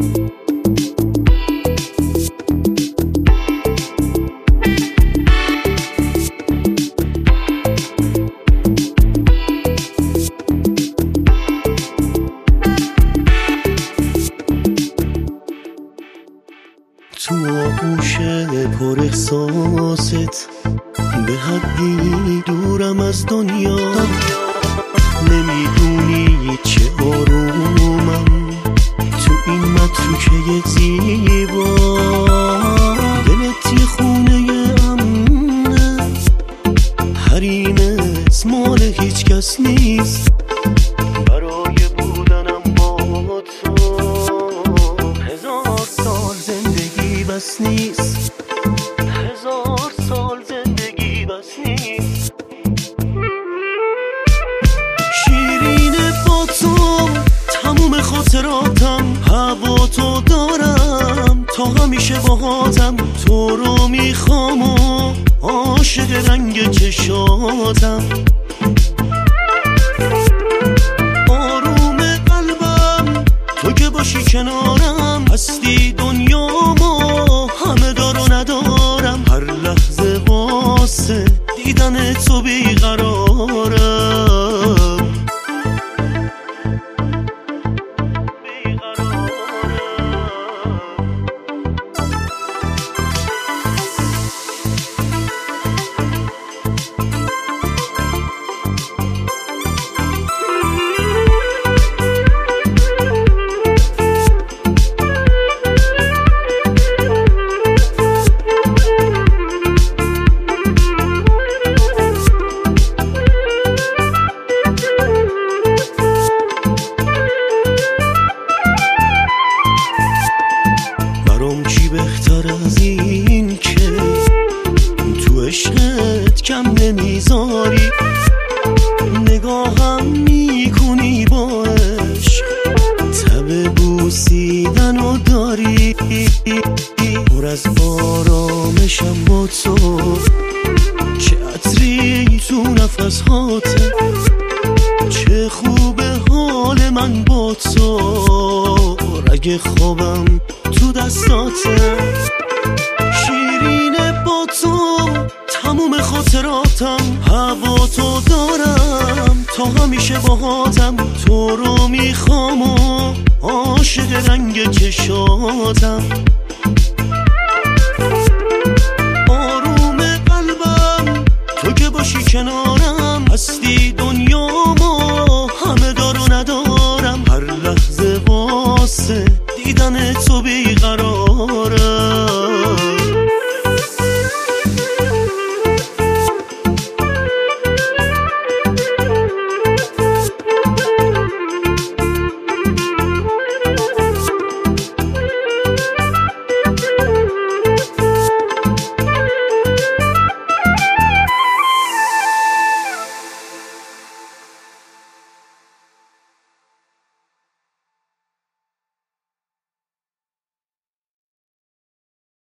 تو آغوش پر احساست به حدی دورم از دنیا، نمیدونی چه آرومم تو این متروکه زیبا. دلت یه خونه امنه، حریمت مال هیچ کس نیست. برای بودنم با تو 1000 سال زندگی بس نیست، 1000 سال زندگی بس نیست. شیرینه با تو تموم خاطراتم، هوا تو دارم تا همیشه باهاتم. تو رو میخوام و عاشق رنگ چشاتم. آروم قلبم تو که باشی کنارم، هستی دنیامو همه دار و ندارم. هر لحظه واسه دیدن تو بیقرارم. چی بهتر از این که تو عشقت کم نمیذاری، نگاهم میکنی با عشق، تب بوسیدن و داری. پر از آرامشم با تو، چه عطری تو نفس هاته، چه خوبه حال من با تو. رگ خوابم تو دستاته، شیرینه با تو تموم خاطراتم. هوا تو دارم تا همیشه باهاتم. تو رو میخوام و عاشق رنگ چشاتم. آروم قلبم تو که باشی کنارم، هستی دنیامو همه دار و ندارم. هر لحظه واسه دیدن تو